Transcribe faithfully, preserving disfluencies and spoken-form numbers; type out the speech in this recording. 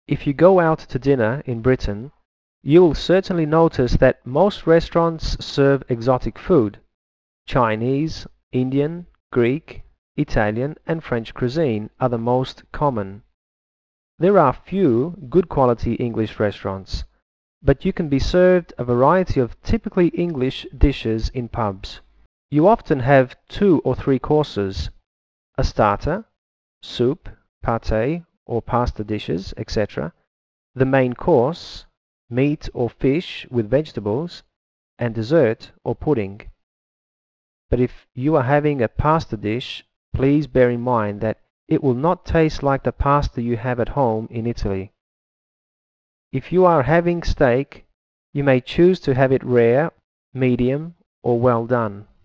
If you go out to dinner in Britain, you will certainly notice that most restaurants serve exotic food. Chinese, Indian, Greek, Italian, and French cuisine are the most common. There are few good quality English restaurants, but you can be served a variety of typically English dishes in pubs. You often have two or three courses, a starter, soup, pâté or pasta dishes, et cetera, the main course, meat or fish with vegetables, and dessert or pudding. But if you are having a pasta dish, please bear in mind that it will not taste like the pasta you have at home in Italy. If you are having steak, you may choose to have it rare, medium, or well done.